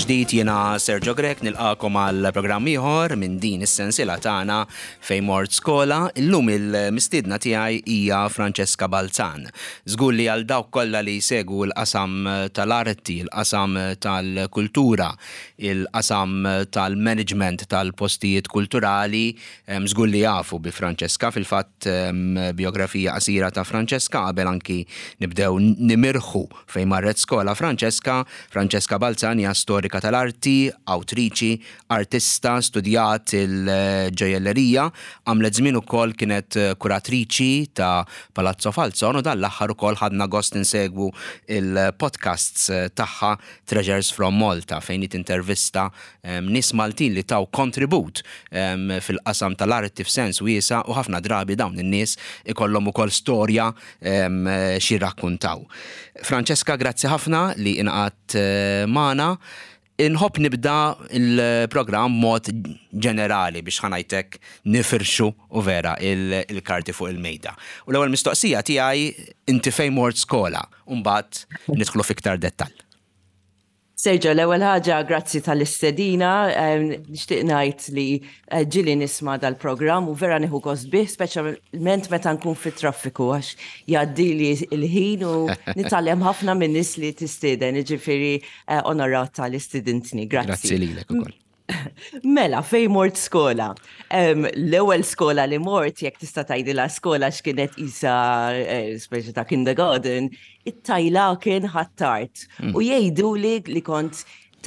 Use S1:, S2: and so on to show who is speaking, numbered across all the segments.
S1: mill-ġdid jiena Sergio Grek nilqakom għal programm ieħor minn din is-sensiela tagħna fejn mort skola. Illum il-mistiedna tiegħi hija Francesca Balzan. Żgur li għal dawk kollha li jsegwu l-qasam tal-arti, il-qasam tal-kultura, il-qasam tal-management tal-postijiet kulturali, żgur li jafu bi Francesca. Fil-fatt biografija qasira ta' Francesca qabel anki nibdew nimirħu fejn marret skola Francesca Balzan hija storika tal-arti, awtriċi, artista, studjat il-ġojellerija, għamlet żmien ukoll kienet kuratriċi ta' Palazzo Falzon u dan l-aħħar ukoll ħadna gost insegwu il-podcasts tagħha Treasures from Malta fejn intervista nies Maltin li taw kontribut fil-qasam tal-arti f'sens wiesa' u ħafna drabi dawn in-nies ikollhom ukoll storja xi rakkuntaw. Francesca, grazzi ħafna li inqadt magħna. Inħobb nibda il-programm mod ġenerali biex ħanajtek nifirxu u vera il-karti fuq il-mejda. U l-ewwel mistoqsija tiegħi inti fejn mort skola u mbagħad nidħlu fiktar dettall.
S2: Sergio, l-ewwel ħaġa grazzi tal-istedina, nixtieq ngħid li ġieli nisma' dal-programm u vera nieħu gost bih, speċjalment meta nkun fit-traffiku għax jgħaddili l-ħin u nitgħallem ħafna minn nies li tistieden, jiġifieri onorat tal-istidentni. Grazzi
S1: lilek ukoll.
S2: Mela, fej mort skola. L-ewwel skola li mort, jekk tista' tgħidilha skola x'kienet isa speċi ta' kindergarten, it-tajla kien ħattart. U jgħiduli li kont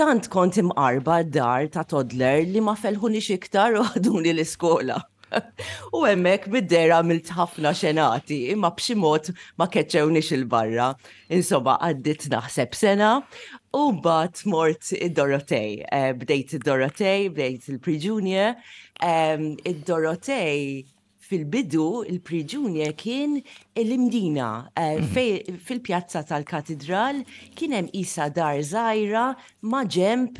S2: imqarba d-dar ta' toddler li ma felħunix iktar u ħaduni l-iskola. U hemmhekk bid-dera għamilt ħafna xenati, imma b'xi mod ma keċċewnix il-barra. Insomma, għaddit naħseb sena u mbagħad mort id-Dorotej. Bdejt id-Dorotej, bdejt il-Pre-Junior. Id-Dorotej fil-bidu il-Pre-Junior kien il-imdina fil-pjazza tal-Katedral kien hemm isa dar żgħira ma' ġenb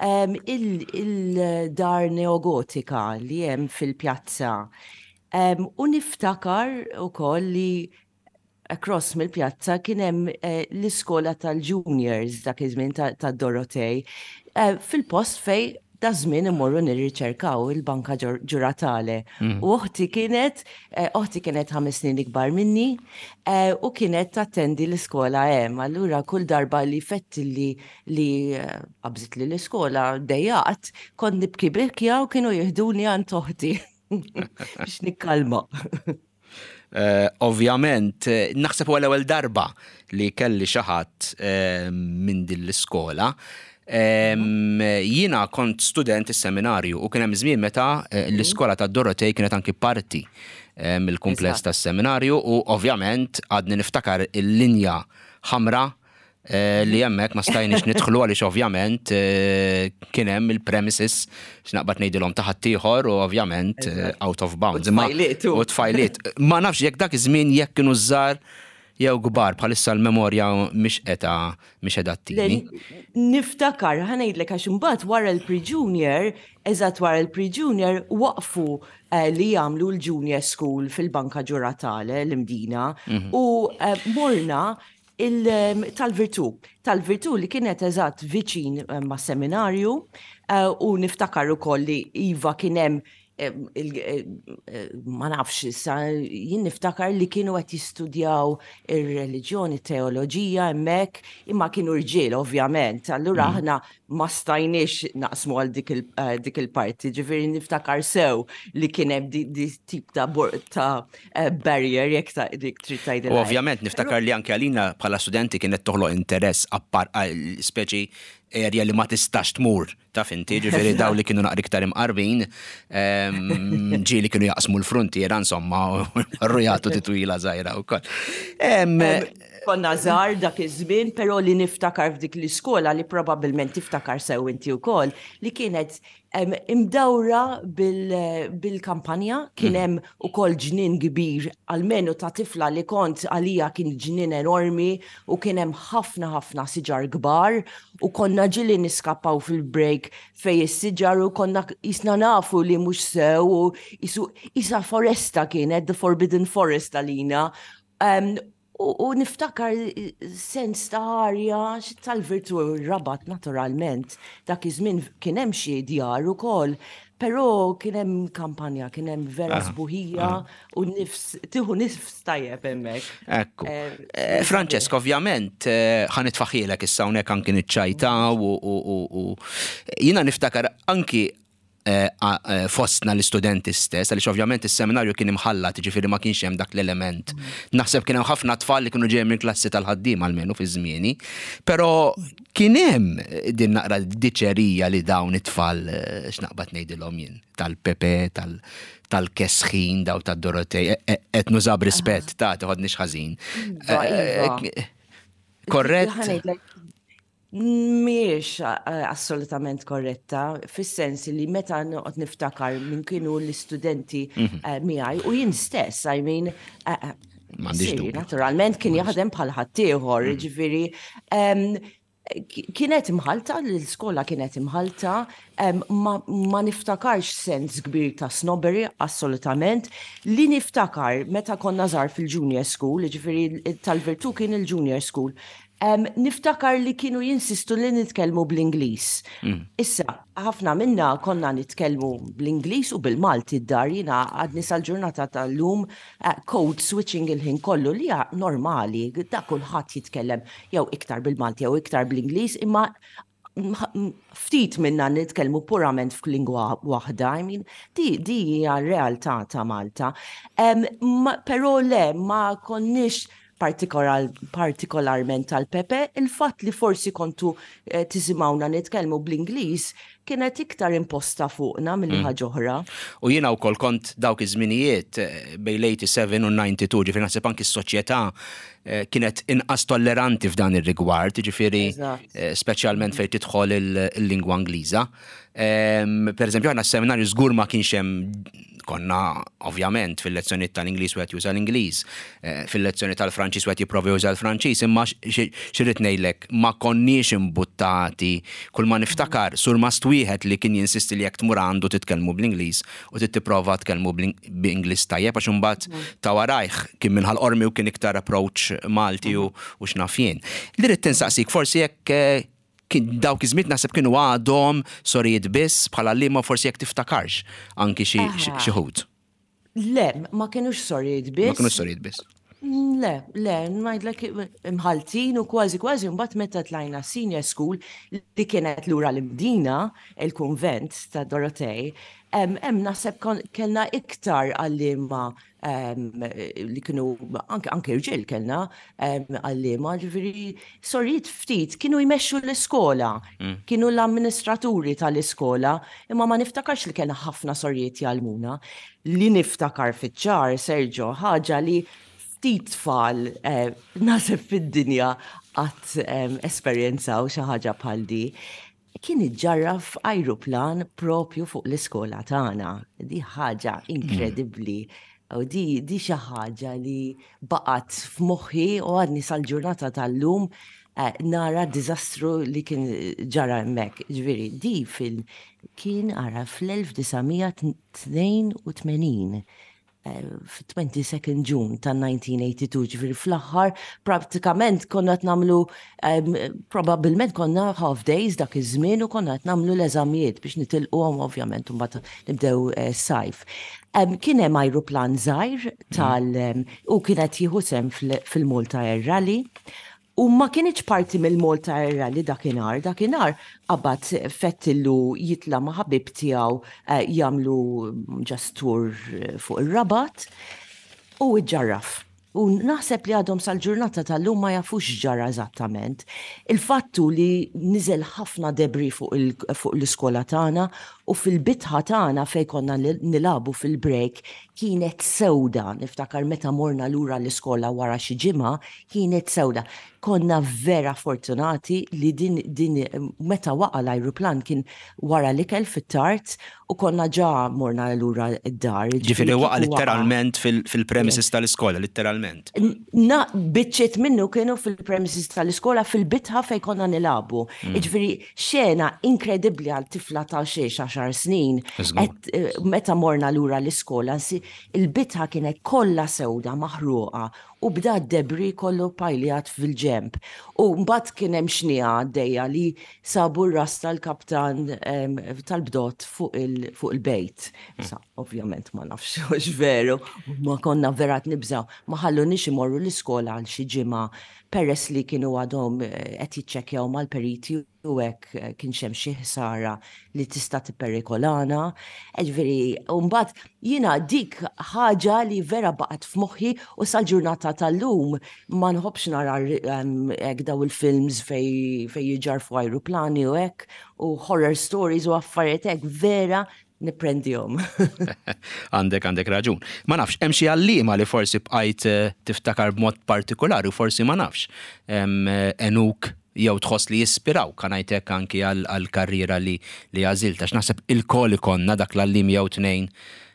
S2: il-dar neogotika li hemm fil-pjazza. U niftakar ukoll li across mill-pjazza kien hemm l-iskola tal-juniors dak iż-żmien tad-Dorotej fil-post fejn da żmien immorru nirriċerkaw il-banka ġuratale. U oħti kienet 5 snin ikbar minni u kienet tattendi l-iskola hemm. Allura kull darba li fetti li qabżit li l-iskola dejjaqt kont nibki birkja u kienu jihduni għand oħti biex nikkalma.
S1: Ovvjament, naħseb huwa l-ewwel darba li kelli xi ħadd minn din l-iskola. Jiena kont student is-seminarju u kien hemm żmien meta l-iskola tad-Dorotej kienet anki parti mill-kumpless tas-seminarju u ovvjament għadni niftakar il-linja ħamra li hemmhekk ma stajniex nidħlu għaliex ovvjament kien hemm il-premises x'naqbad ngħidilhom ta' ħadd ieħor u ovvjament out of bounds. U tfajliet. Ma nafx jekk dak iż-żmien jekk kienu żgħar jew kbar bħalissa l-memorja mhix qiegħda ttini.
S2: Niftakar ħanejdlek għax imbagħad wara l-Pre-Junior, eżatt wara l-Pre-Junior waqfu li jagħmlu l-Junior School fil-Banka Ġuratale l-Imdina u morna tal-Virtu li kienet eżatt viċin ma' seminarju u niftakar ukoll li iva kien hemm ma nafx issa jien niftakar li kienu qed jistudjaw ir-reliġjoni, teoloġija hemmhekk, imma kienu rġiel ovvjament. Allura aħna ma stajniex naqsmu għal dik il-parti. Ġifieri niftakar sew li kien hemm di tip ta' barrier jekk dik trid tgħidilha.
S1: Ovvjament niftakar li anke għalina bħala studenti kienet toħloq interess speċi erja li ma tistax tmur, taf inti, ġifieri daw li kienu naqra iktar imqarbin, ġieli kienu jaqsmu l-frontiera insomma rrujatu titwila żgħira wkoll.
S2: Konna żgħar dak iż-żmien, però li niftakar f'dik l-iskola li probabbilment tiftakar sew inti wkoll li kienet imdawra bil-kampanja, kien hemm ukoll ġnien kbir almenu ta' tifla li kont għalija kien ġnien enormi u kien hemm ħafna siġar kbar u konna ġili niskappaw fil-break fej is-siġar u konna isna nafu li mhux sew u isa foresta kienet, the Forbidden Forest għalina. U niftakar sens ta' arja tal-virtu rabat naturalment. Dak iż-żmien kien hemm xi djar ukoll, però kien hemm kampanja, kien hemm vera sbuħija u tieħu nifs tajjeb hemmhekk.
S1: Ekku. Francesca, ovvjament, ħanitfaħilek issa hawnhekk anki niċċajta u jiena niftakar anki fostna l-istudenti stess, għaliex ovvjament is-seminarju kien imħallat, ġifieri ma kienx hemm dak l-element. Naħseb kien hemm ħafna tfal li kienu ġejjin mill-klassi tal-ħaddiem almenu fi żmieni, però kien hemm din naqra diċerija li dawn it-tfal x'naqbad ngħidilhom jien tal-Pepe, tal-Kesħin, daw tad-Dorotej, qed nużab rispett ta' tiħodniex ħażin. Korrett?
S2: Miex assolutament korretta, fis-sens li meta noqgħod niftakar min kienu l-istudenti miegħi u jien stess, I mean, naturalment kien jaħdem bħal ħaddieħor, ġifieri kienet imħalta, l-iskola kienet imħalta, ma niftakarx sens kbir ta' snobbery, assolutament. Li niftakar meta konna żgħar fil-junior school, ġifieri tal-virtu kien il-junior school, niftakar li kienu jinsistu li nitkellmu bl-Ingliż. Issa, ħafna minna konna nitkellmu bl-Ingliż u bil-Malti id-dar, jiena għadni sal-ġurnata tal-lum code switching il-ħin kollu li hija normali, da kulħadd jitkellem jew iktar bil-Malti jew iktar bl-Ingliż, imma ftit minna nitkellmu purament f'lingwa waħda, I mean, di hija r-realtà ta' Malta. Però le, ma konniex partikolarment tal-Pepe, il-fatt li forsi kontu tisimawna nitkellmu bl-Ingliż kienet iktar imposta fuqna mill ħaġa oħra.
S1: U jiena wkoll kont dawk iż-żminijiet bejn l-87 u 92, ġifieri naħseb anki s-soċjetà kienet inqas tolleranti f'dan ir-rigward, ġifieri speċjalment fejn tidħol il-lingwa Ingliża. Pereżempju aħna s-seminarju żgur ma kienx hemm konna ovvjament fil-lezzjonijiet tal-Ingliż wieħed juża l-Ingliż, fil-lezzjoni tal-Franċiż wieħed jipprova juża l-Franċiż, imma xirrid ngħidlek ma konniex imbuttati kull ma niftakar sur mast wieħed li kien jinsisti li jekk tmur għandu titkellmu bl-Ingliż u tipprova tkellmu bl-Ingliż tajjeb għax imbagħad ta' warajh kien minħal qormi u kien iktar approach Malti u x'naf jien. Li rid tinsaqsik forsi jekk dawk iż-żmien naħseb kienu għadhom sorijiet biss bħala liema forsi jekk tiftakarx anki xi ħud.
S2: Le, ma kienux sorijiet biss.
S1: Ma kienux sorijiet biss.
S2: Le, ngħidlek imħaltin u kważi mbagħad meta tlajna senior school li kienet lura l-Mdina, il-kunvent ta' Dorotej, hemm naħseb kellna iktar għalliema li kienu anke irġiel kellna għalliema, ġifieri sorijiet ftit kienu jmexxu l-iskola, kienu l-amministraturi tal-iskola, imma ma niftakarx li kellna ħafna sorijiet jgħalmuna. Li niftakar fiċ-ċar Sergio ħaġa li ftit tfal naħseb fid-dinja qatt esperjenzaw xi ħaġa bħal di. Kien iġġarraf ajruplan propju fuq l-iskola tagħna. Di ħaġa inkredibbli. U di xi ħaġa li baqgħet f'moħħi u għadni sal-ġurnata tal-lum nara d-diżastru li kien ġara hemmhekk. Ġifieri di kien ara fl-1982 f-22 Ġun tal-1982, ġifieri fl-aħħar prattikament konna qed nagħmlu probabbilment konna half days dak iż-żmien u konna qed nagħmlu l-eżamijiet biex nitilquhom ovvjament u mbagħad nibdew sajf. Kien hemm ajruplan żgħir u kienet jieħu sem fil-Malta Air Rally. U ma kienx parti mill-Malta Air Rally dakinhar qabad fettillu jitla ma' ħabib tiegħu jagħmlu just tour fuq ir-Rabat u iġġarraf. U naħseb li għadhom sal-ġurnata tal-lum ma jafux ġara eżattament. Il-fattu li niżel ħafna debri fuq l-iskola tagħna u fil-bitħa tagħna fejn konna nilabu fil-break kienet sewda. Niftakar meta morna lura l-iskola wara xi ġimgħa kienet sewda. konna vera fortunati li din meta waqa l-ajruplan kien wara l-ikel fit-tart u konna ġa morna lura id-dar.
S1: Ġifieri waqa literalment fil-premises tal-iskola, literalment.
S2: Biċċiet minnu kienu fil-premises tal-iskola fil-bitħa fej konna nilabu. Ġifieri xena inkredibbli għal tifla ta' xiex 10 snin. Meta morna lura l-iskola, il-bitħa kienet kollha sewda maħruqa u bda d-debri kollu pajlijat fil-ġemp. U mbagħad kien hemm xnija għaddejja li sabu r-ras tal-kaptan tal-bdot fuq il-bejt. Sa, ovvjament ma nafx veru, ma konna verat nibżaw, ma ħallunix imorru l-iskola għal xi ġimgħa peress li kienu għadhom qed jiċċekkjaw mal-periti u hekk kien xem xi ħsara li tista' tipperikolana. Ġifieri, u mbagħad jiena dik ħaġa li vera baqgħet f'moħħi u sal-ġurnata tal-lum ma nħobbx nara hekk daw il-films fej jiġarfu ajruplani u hekk u horror stories u affarijiet hekk vera niprendihom.
S1: Għandek raġun. Ma nafx, hemm xi għalliema li forsi bqajt tiftakar b'mod partikolari, forsi ma nafx. Enuk jew tħoss li jispiraw kanajtek anki għall-karriera li għażilt għax naħseb il-kol ikonna dak l-għallim jew tnejn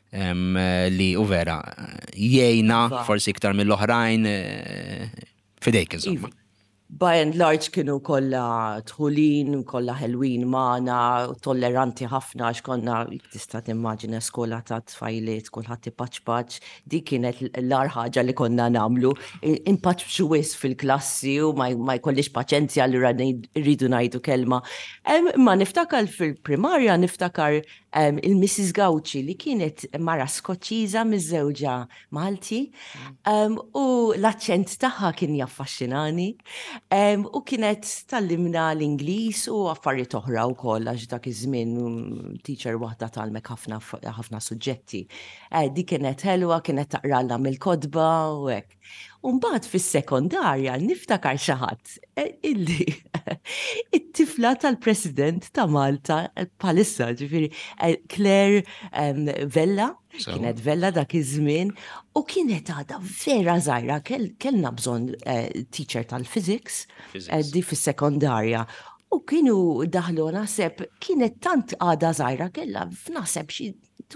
S1: li u vera jgħinna forsi iktar mill-oħrajn fidejk insomma.
S2: By and large kienu kolla tħulin, kolla ħelwin maħna, tolleranti ħafna, xkonna tista' timmaġina skola ta' tfajliet, kulħadd ipaċpaċ, di kienet l-arħaġa li konna namlu, impaċ wis fil-klassi u ma jkollix paċenzja li rridu ngħidu kelma. Ma niftakar fil-primarja, niftakar il-Mrs. Gawċi li kienet mara Skoċċiża miż-żewġa Malti u l-aċċent tagħha kien jaffaxxinani. U kienet tallimna l-Ingliż u affarijiet oħra wkoll għax dak iż-żmien teacher waħda talmek ħafna suġġetti. Di kienet ħelwa, kienet taqralna mill-kodba u hekk. U mbagħad fis-sekondarja niftakar xi ħadd illi it-tifla tal-President ta' Malta bħalissa ġifieri Claire Vella, kienet Vella dak iż-żmien u kienet għadha vera żgħira kellna bżonn teacher tal-physics di fis-sekondarja. U kienu daħlu naħseb kienet tant għadha żgħira kellha f'naħseb xi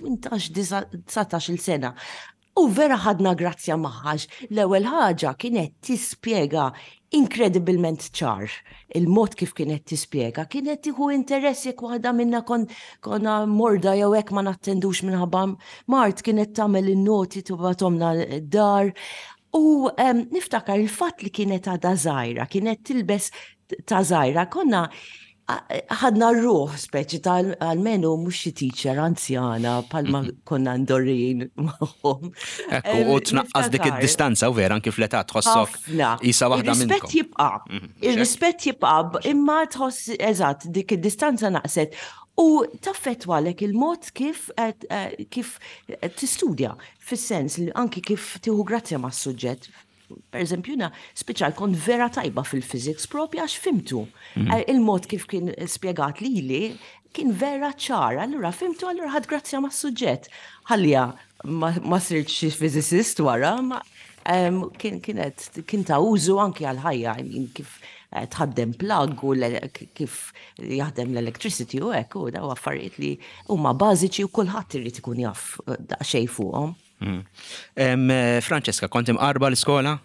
S2: 18-19 sena. U vera ħadna grazzja maħħax. L-ewwel ħaġa kienet tispjega inkredibilment ċar. Il-mod kif kienet tispjega kienet tieħu interess jekk waħda minna konna morda jew hekk ma nattendux minħabba Mart kienet tagħmel in-noti tibgħathomna d-dar. U niftakar il-fatt li kienet għadha żgħira, kienet tilbes ta' żgħira, konna ħadna r-ruħ speċi tal-menu mux xi teacher anzjana palma konna ndorrin magħhom.
S1: Ekku, u tnaqqas dik id-distanza u vera anki fl-età tħossok isa waħda minnkom.
S2: Ir-rispett jibqa' imma tħoss eżatt dik id-distanza naqset. U taffettwalek il-mod kif tistudja, fis-sens li anki kif tieħu grazzja mas-suġġett. Per eżempju, speċjal kont vera tajba fil-physics propja għax fimtu. Il-mod kif kien spjegat li kien vera ċar, allura fimtu, allura ħad grazzja ma' suġġett. Ħallija ma sirt xi physicist wara, ma kien ta' użu anki għal-ħajja, kif tħaddem plug u kif jaħdem l-electricity u hekk u daw affarijiet li huma bażiċi u kulħadd irid ikun jaf daqsxejn fuqhom.
S1: Franceska, kont imqarba l-iskola?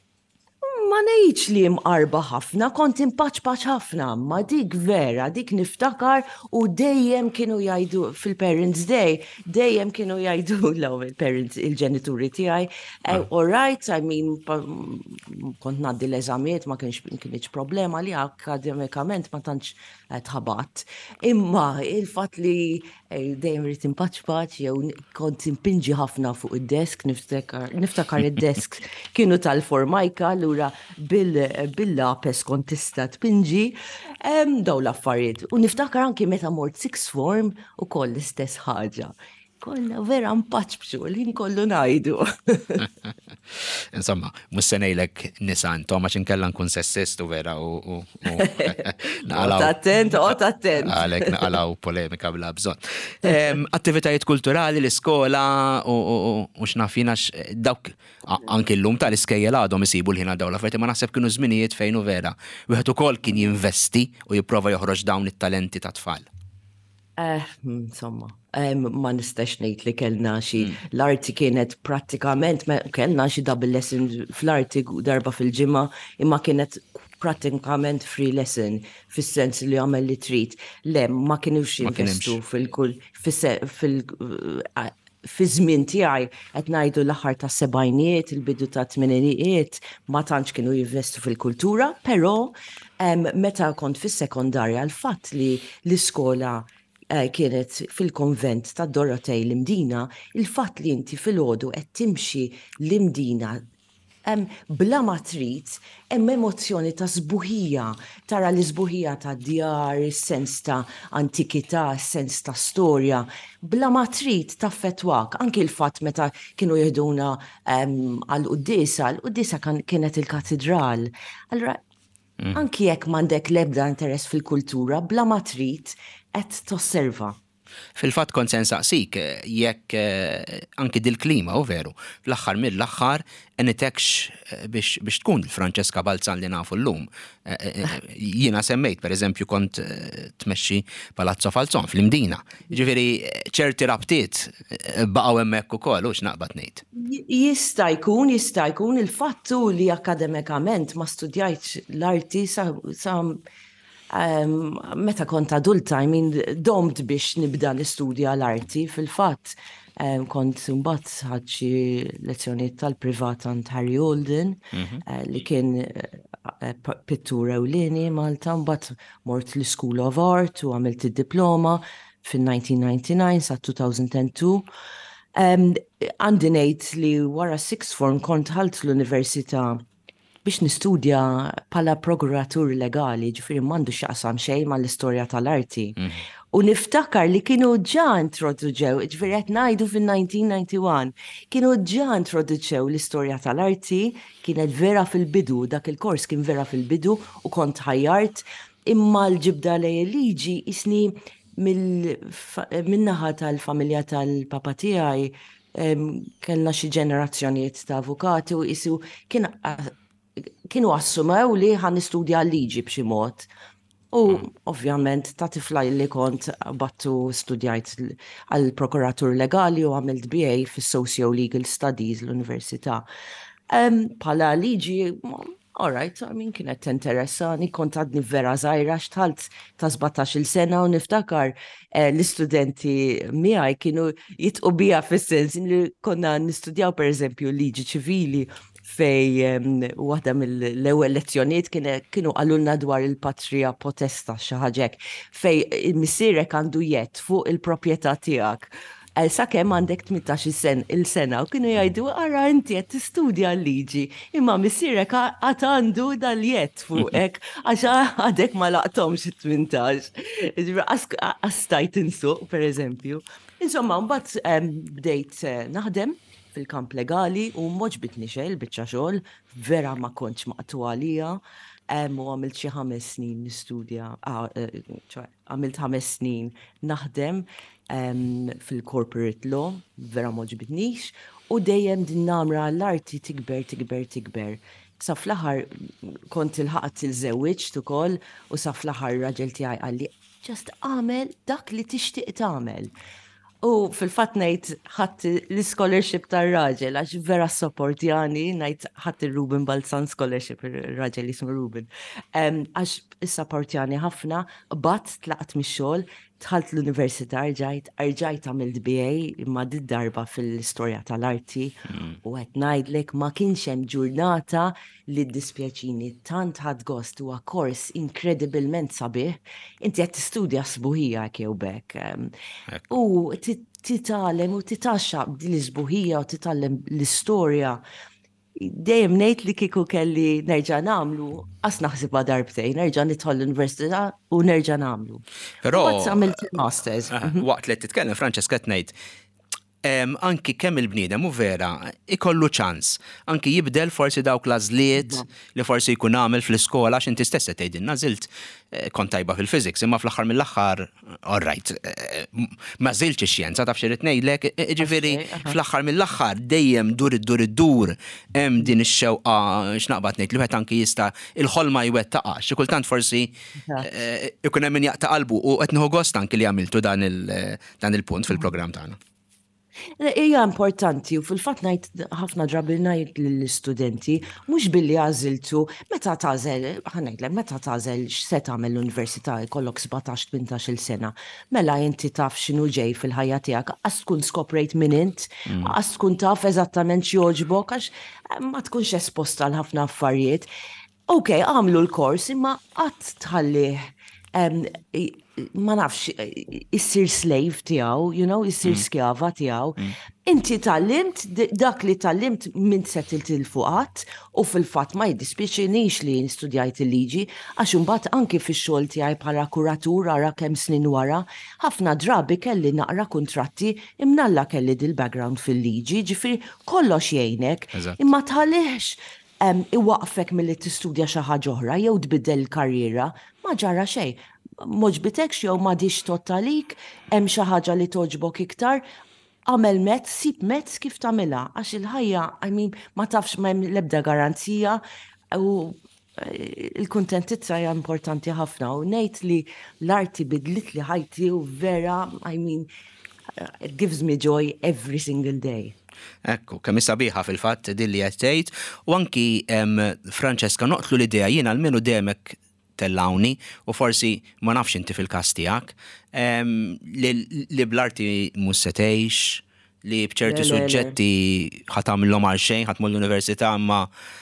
S2: Ma ngħidx li mqarba ħafna, kont impaċpaċ ħafna, ma dik vera, dik niftakar u dejjem kienu jgħidu fil-Parents' Day, dejjem kienu jgħidu il-parents, il-ġenituri tiegħi, all right, I mean, kont ngħaddi l-eżamiet, ma kienx problema li akademikament ma tantx tħabat. Imma il-fatt li dejjem rrid impaċpaċ jew kont impinġi ħafna fuq id-desk, niftakar id-desk kienu tal-formajka lura bil-lapes kont tista' tpinġi daw l-affarijiet. U niftakar anki meta mort sixth form ukoll l-istess ħaġa. Kolla vera mpaċbxu li nkollu ngħidu.
S1: Insomma, mussenejlek nisan, Toma xinkella nkun sessist u vera u
S2: Attent.
S1: Għalek naqalaw polemika bla bżon. Attivitajiet kulturali, l-iskola u xnafina dawk anki l-lum tal-iskejjel għadhom isibu l-ħina daw l-affarijiet, ma naħseb kienu żminijiet fejn u vera. Wieħed ukoll kien jinvesti u jipprova joħroġ dawn it-talenti ta' tfal.
S2: Insomma, ma nistax ngħid li kellna xi l-arti kienet prattikament kellna xi double lesson fl-arti darba fil-ġimgħa imma kienet prattikament free lesson fis-sens li għamel li trid. Le, ma kienux jinvestu fil-kull fi żmien tiegħi qed ngħidu l-aħħar ta' sebgħinijiet, il-bidu ta' tmeninijiet ma tantx kienu jinvestu fil-kultura, però meta kont fis-sekondarja l-fatt li l-iskola kienet fil-konvent ta' Dorotej l-Imdina, il-fatt li inti fil-ħodu qed timxi l-Imdina bla ma trid hemm emozzjoni ta' sbuħija, tara l-isbuħija ta' djar, is-sens ta' antikità, is-sens ta' storja, bla ma trid taffettwak, anki l-fatt meta kienu jihduna għall-Qudiesa, l-Qudiesa kienet il-katedral. Allura anki jekk m'għandek l-ebda interess fil-kultura, bla ma trid qed tosserva.
S1: Fil-fatt kont se nsaqsik jekk anki dil-klima u veru, fl-aħħar mill-aħħar enitekx biex tkun Franceska Balzan li nafu llum. Jiena semmejt pereżempju kont tmexxi Palazzo Falzon fl-Imdina. Ġifieri ċerti rabtiet baqgħu hemmhekk ukoll u x'naqbad ngħid.
S2: Jista' jkun il-fattu li akademikament ma studjajtx l-arti sa meta kont adulta, domt biex nibda l-istudja l-arti, fil-fatt kont mbagħad ħadd xi lezzjonijiet tal-privat għand Harry Holden li kien pittur ewlieni Malta, mbagħad mort l-School of Art u għamilt id-diploma fin-1999 sa 2002. Għandi ngħid li wara sixth form kont ħalt l-università biex nistudja pala prokuratur legali, ġifieri m'għandu x'aqsam xejn mal-istorja tal-arti. U niftakar li kienu ġa introduċew, ġifieri qed ngħidu fin-1991, kienu ġa introduċew l-istorja tal-arti, kienet vera fil-bidu, dak il-kors kien vera fil-bidu u kont ħajjart, imma l-ġibda lej liġi isni min-naħa tal-familja tal-papa tiegħi kellna xi ġenerazzjonijiet ta' avukati u isu kienu assumew li ħan istudja l-liġi b'xi mod. U ovvjament ta' tifla li kont battu studjajt għal-prokuratur legali u għamilt BA fis-Socio-Legal Studies l-Università. Pala liġi, all right, kienet interessani, kont għadni vera żgħira xtħalt ta' 17-il sena u niftakar l-istudenti miegħi kienu jitqu bija fis-sens li konna nistudjaw pereżempju liġi ċivili fej waħda mill-ewwel lezzjonijiet kienu għallulna dwar il-patrija potesta xi ħaġa hekk fej il-missierek għandu jett fuq il-proprjetà tiegħek. Sakemm għandek 18 il-sena u kienu jgħidu ara inti qed tistudja l-liġi, imma missierek għad għandu dal-jett fuqek għax għadek ma laqtomx 18. Għastajt insuq, pereżempju. Insomma, mbagħad bdejt naħdem fil-kamp legali u moġbitni xejn biċċa xogħol, vera ma kontx maqtu għalija, u għamilt xi 5 snin nistudja, għamilt 5 snin naħdem fil-corporate law, vera moġbitnix, u dejjem din namra l-arti tikber. Sa fl-aħħar kont il-ħaqt il-żewġt ukoll u sa fl-aħħar raġel tiegħi qalli just għamel dak li tixtieq tagħmel. U fil-fatt ngħid ħadd l-scholarship tar-raġel għax vera supportjani ngħid ħadd il-Ruben Balzan scholarship ir-raġel jismu Ruben. Għax is-supportjani ħafna, bat tlaqt mix-xogħol, dħalt l-università rġajt għamilt BA imma darba fil-istorja tal-arti u qed ngħidlek ma kienx hemm ġurnata li ddispjaċini tant ħadd gost huwa kors inkredibilment sabiħ, inti qed tistudja sbuħija jew bekk. U titgħallem u titaxxaq din l-isbuħija u titgħallem l-istorja. Dejjem ngħid li kieku kelli nerġa' nagħmlu qas naħsibha darbtejn, nerġa' nidħol l-università u nerġa' nagħmlu.
S1: Però
S2: għamilt masters.
S1: Waqt li titkellem Franceska qed ngħid Anki kemm il-bniedem u vera ikollu ċans. Anki jibdel forsi dawk l-għażliet li forsi jkun għamel fl-iskola x'inti stessa tgħidilna żilt kont tajba fil-physics, imma fl-aħħar mill-aħħar all right, ma żilx ix-xjenza taf xi rid ngħidlek, ġifieri fl-aħħar mill-aħħar dejjem dur hemm din ix-xewqa x'naqbad ngħid li wieħed anki jista' il-ħolma jwettaqha. Xi kultant forsi ikun hemm min jaqta' qalbu u qed nieħu gost anki li għamiltu dan il-punt fil-programm tagħna.
S2: Hija importanti u fil-fatt ngħid ħafna drabi ngħid lill-istudenti mhux billi għażiltu meta tagħżel x'se tagħmel l-università jkollok 17-18 sena. Mela inti taf x'inhu ġej fil-ħajja tiegħek, qas tkun skoprejt minn int, qas tkun taf eżattament x'jogħġbok għax ma tkunx esposta għal ħafna affarijiet. Okej, għamlu l-kors imma qatt tħallih ma nafx, issir slave tijaw, issir skjava tijaw. Inti tallimt, dak li tallimt minn settilt il-fuqat u fil-fat ma jiddispieċinix li nistudjajt il-liġi, għax imbagħad anki fix-xogħol tiegħi bħala kuratur ara kemm snin wara, ħafna drabi kelli naqra kuntratti imnalla kelli dil-background fil-liġi, ġifieri kollox jgħinek, imma tħallihx iwaqfek mill-li tistudja xi ħaġa oħra jew tbiddel karriera, ma ġara xejn. Moġbitekx jew ma dix tottalik, hemm xi ħaġa li toġbok iktar, għamel mezz, sib mezz kif tagħmilha għax il-ħajja, ma tafx ma hemm l-ebda garanzija u il-kuntentizza hija importanti ħafna u ngħid li l-arti bidlit li ħajti u vera, it gives me joy every single day.
S1: Ekku, kemm sabiħa fil-fatt dilli qed tgħid u anki Franceska noqtlu l-idea jiena almenu demek tellawni u forsi ma nafx inti fil-każ tiegħek li bl-arti mhux se tgħix, li b'ċerti suġġetti ħadd tagħmilhom għal xejn, ħadd l-università imma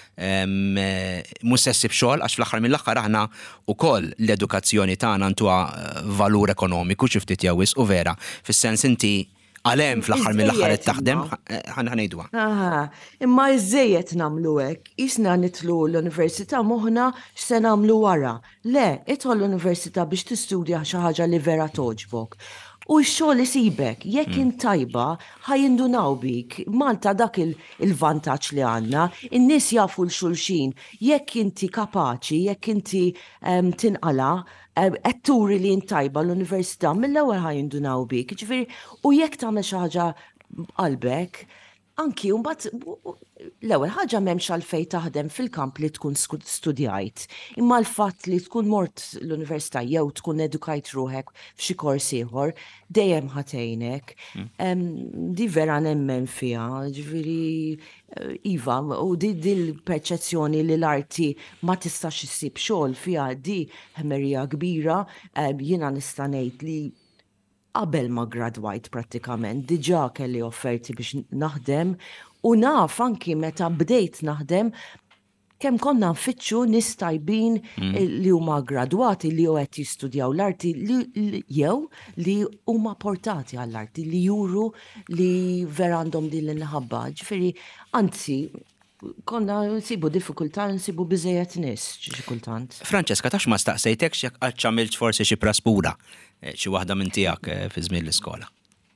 S1: mhux se ssib xogħol għax fl-aħħar mill-aħħar aħna wkoll l-edukazzjoni tagħna ntuha valur ekonomiku xi ftit jew u vera, fis-sens inti għalem fl-axar mill-axar taħdem, ħanajdwa.
S2: Imma iżżejjed namlu hekk, isna nitlu l-università moħna x'se namlu wara. Le, idħol l-università biex tistudja xi ħaġa li vera toġbok. U x-xogħol isibek, jekk int tajba, ħajindunaw bik. Malta dak il-vantaġġ li għandna, in-nies jafu l-xulxin, jekk inti kapaċi, jekk inti tinqala, etturi li intajba l-università mill-ewwel ħajindunaw bik, ġifieri u jekk tagħmel xi ħaġa qalbek, anki mbagħad l-ewwel ħaġa m'hemmx għalfejn taħdem fil-kamp li tkun studjajt. Imma l-fatt li tkun mort l-università jew tkun edukajt ruħek f'xi kors ieħor dejjem ħatejnek. Di vera nemmen fiha, ġifieri iva, u di l-perċezzjoni li l-arti ma tistax issib xogħol fiha di ħmerija kbira, jiena nista' ngħid li qabel ma gradwajt prattikament, diġà kelli offerti biex naħdem u naf anki meta bdejt naħdem kemm konna nfittxu nies tajbin li huma gradwati li qed jistudjaw l-arti jew li huma portati għall-arti li juru li vera għandhom din l-inħabba. Ġifieri, anzi, konna nsibu diffikultà, nsibu biżejjed nies xi kultant.
S1: Franceska, tax ma staqsejtekx jekk qatt għamilx forsi xi praspura xi waħda minn tiegħek fi żmien l-iskola.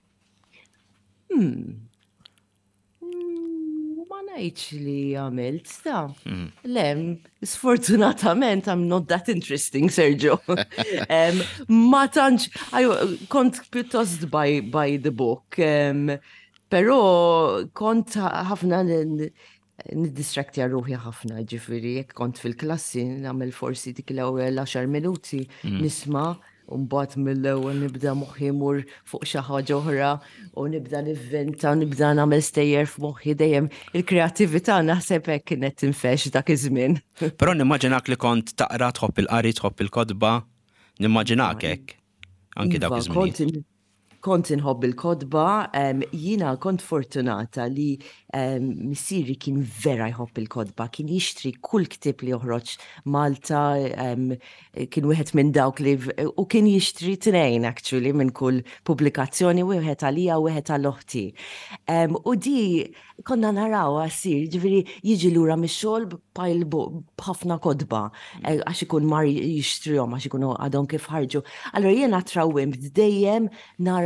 S2: Ma ngħidx li għamilt, sta. Le, sfortunatament I'm not that interesting, Sergio. Ma tantx, kont pjuttost by the book, però kont ħafna niddistraktja ruħi ħafna, ġifieri, kont fil-klassi nagħmel forsi dik l-ewwel 10 minuti nisma' u mbagħad mill-ewwel nibda moħħi mur fuq xi ħaġa oħra u nibda nivventa u nibda nagħmel stejjer f'moħħi dejjem il-kreattività naħseb hekk kienet tinfex dak iż-żmien.
S1: Però nimmaġinak li kont taqra tħobb il-qari tħobb il-kodba, nimmaġinak hekk anki dak iż-żmien.
S2: Kont inħobb il-kodba, jiena kont fortunata li missieri kien vera jħobb il-kodba, kien jixtri kull ktib li joħroġ Malta, kien wieħed minn dawk li u kien jixtri tnejn actually minn kull pubblikazzjoni, wieħed għalija u wieħed għall-oħti. U di konna naraw għasir, ġifieri jiġi lura mix-xogħol b'ħafna kodba, għax ikun mar jixtrihom, għax ikunu għadhom kif ħarġu. Allura jiena trawwimt dejjem nara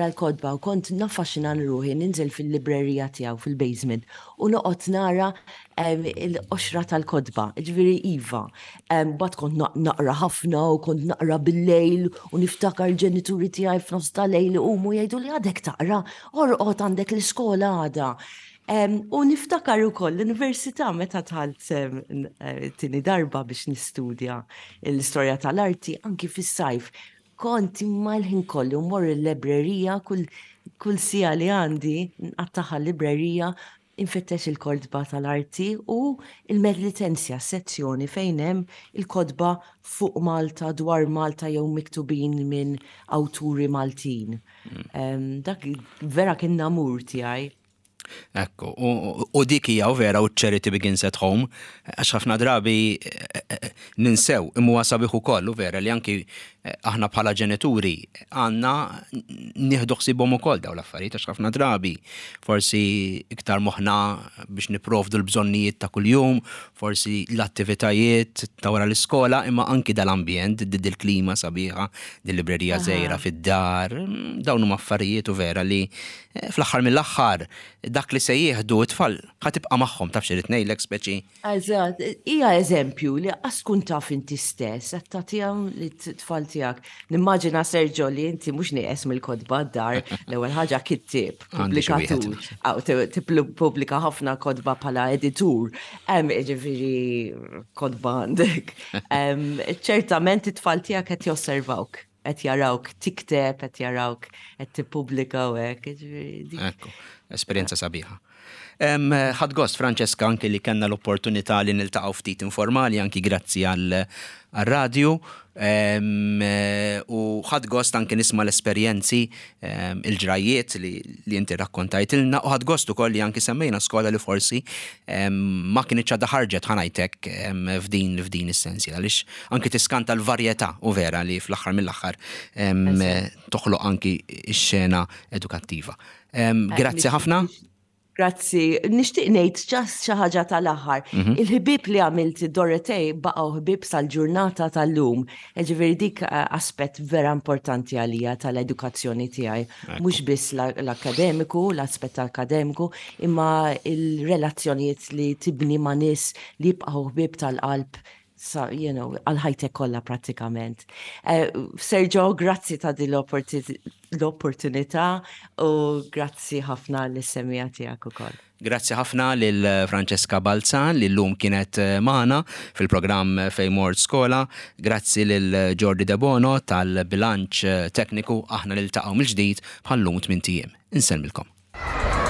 S2: wara l-kodba u kont naffaxxinan ruħi ninżel fil-librerija tiegħu fil-basement u noqgħod nara il-qoxra tal-kodba, ġifieri iva. Bad kont naqra ħafna u kont naqra bil-lejl u niftakar ġenituri tiegħi f'nofs tal-lejl umu jgħidu li għadek taqra, orqod għandek l-iskola għada. U niftakar ukoll l-Università meta tħalt tini darba biex nistudja l-istorja tal-arti anki fis-sajf. Kont imma l-ħin kollu mmor il-librerija kull sija li għandi nqattaħa l-librerija infettex il-kodba tal-arti u il-medlitenzja sezzjoni fejn hemm il-kodba fuq Malta, dwar Malta jew miktubin minn awturi Maltin. Dak vera kien namur tiegħi.
S1: Ekku, u dik hija vera u charity begins at home, għax ħafna drabi ninsew imma sabiħ ukoll u vera li anki aħna bħala ġenituri għandna nieħdu ħsiebhom ukoll dawn l-affarijiet għax ħafna drabi forsi iktar moħħna biex nipprovdu l-bżonnijiet ta' kuljum, forsi l-attivitajiet ta' wara l-iskola, imma anki dal-ambjent, il-klima sabiħa, dil-librerija żgħira fid-dar, dawn huma affarijiet u vera li fl-aħħar mill-aħħar dak li se jieħdu t-tfal ħatibqa' magħhom taf xi ngħidlek speċi.
S2: Eżatt, hija eżempju li qas tkun taf inti stess qed tagħtihom lit-tfal tiegħek. Nimmaġina Sergio li inti mhux nieqes mill-kodba d-dar l-ewwel ħaġa kittib, pubblikatur, tippubblika ħafna kodba bħala editur, ġifieri kodba għandek. Ċertament it-tfal tiegħek qed josservawk. Qed jarawk tikteb, qed jarawk qed tippubblika u hekk.
S1: Ekku, esperjenza sabiħa. Ħadd gost Franceska anke li kellna l-opportunità li niltaqgħu ftit informali anki grazzi għal-radju u ħadd gost anke nisma' l-esperjenzi il-ġrajiet li inti rakkontajtilna u ħadd gost ukoll li anke semmejna skola li forsi ma kienitx għadha ħarġet ħanajtek f'din is-sensi għaliex anke tiskanta l-varjetà u vera li fl-aħħar mill-aħħar toħloq anki x-xena edukattiva. Grazzi ħafna.
S2: Grazzi. Nixtieq ngħid ġast xi ħaġa tal-aħħar. Il-ħbieb li għamilt Dorotej baqgħu ħbieb sal-ġurnata tal-lum. Ġifieri dik aspett vera importanti għalija tal-edukazzjoni tiegħi. Mhux biss l-akademiku, l-aspett akademiku, imma il-relazzjonijiet li tibni ma' nies li jibqgħu ħbieb tal-qalb għal-ħajtek kollha prattikament. Sergio, grazzi ta' din l-opportunità u grazzi ħafna l-semija tiegħek ukoll.
S1: Grazzi ħafna lil Franceska Balzan li llum kienet magħna fil-programm Fejn Mort Skola. Grazzi lil Jordi De Bono tal-bilanċ tekniku aħna niltaqgħu mill-ġdid bħal lum 8 ijiem. Insellmilkom.